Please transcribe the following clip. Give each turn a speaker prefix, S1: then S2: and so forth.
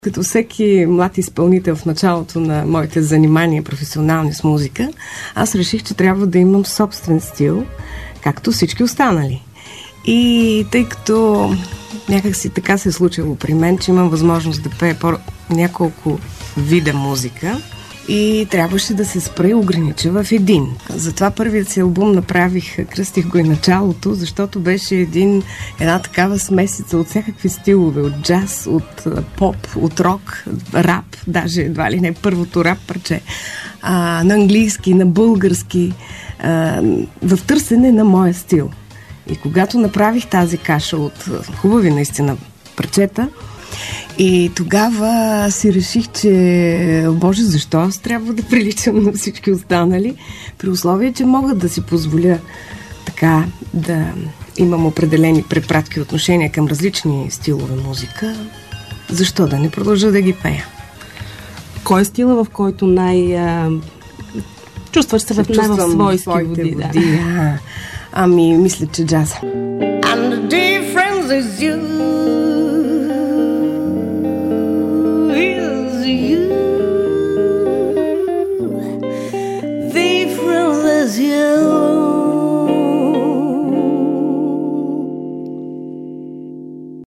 S1: Като всеки млад изпълнител в началото на моите занимания професионални с музика, аз реших, че трябва да имам собствен стил, както всички останали. И тъй като някак си така се е случило при мен, че имам възможност да пея няколко вида музика и трябваше да се спра и огранича в един. Затова първият си албум направих, кръстих го и началото, защото беше една такава смесица от всякакви стилове, от джаз, от поп, от рок, рап, даже едва ли не първото рап парче, на английски, на български, в търсене на моя стил. И когато направих тази каша от хубави наистина парчета, и тогава си реших, че боже, защо аз трябва да приличам на всички останали, при условие, че мога да си позволя така да имам определени препратки и отношения към различни стилове музика, защо да не продължа да ги пея?
S2: Кой е стила, в който чувстваш се в свойски води? Да.
S1: Ами, мисля, че джаза. And the difference is you. Difference is you.